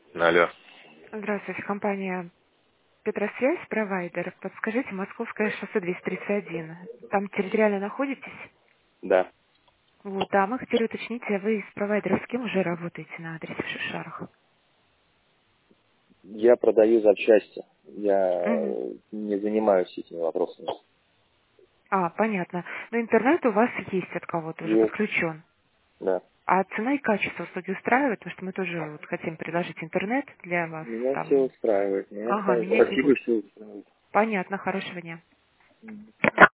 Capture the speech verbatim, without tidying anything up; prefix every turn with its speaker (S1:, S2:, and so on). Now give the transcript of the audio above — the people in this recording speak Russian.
S1: Алло.
S2: Здравствуйте, компания Петросвязь, провайдер. Подскажите, Московское шоссе двести тридцать один. Там территориально находитесь?
S1: Да.
S2: Вот, да, мы хотели уточнить, а вы с провайдером с кем уже работаете на адресе в Шишарах?
S1: Я продаю запчасти. Я
S2: Мгм.
S1: э, не занимаюсь этими вопросами.
S2: А, понятно. Но интернет у вас есть от кого-то уже
S1: Есть.
S2: подключен.
S1: Да.
S2: А цена и качество услуги устраивает? Потому что мы тоже вот хотим предложить интернет для вас.
S1: Меня все
S2: Там.
S1: устраивает. Меня
S2: Ага,
S1: устраивает.
S2: менять не
S1: Спасибо,
S2: будет.
S1: что устраивает.
S2: Понятно, хорошего дня.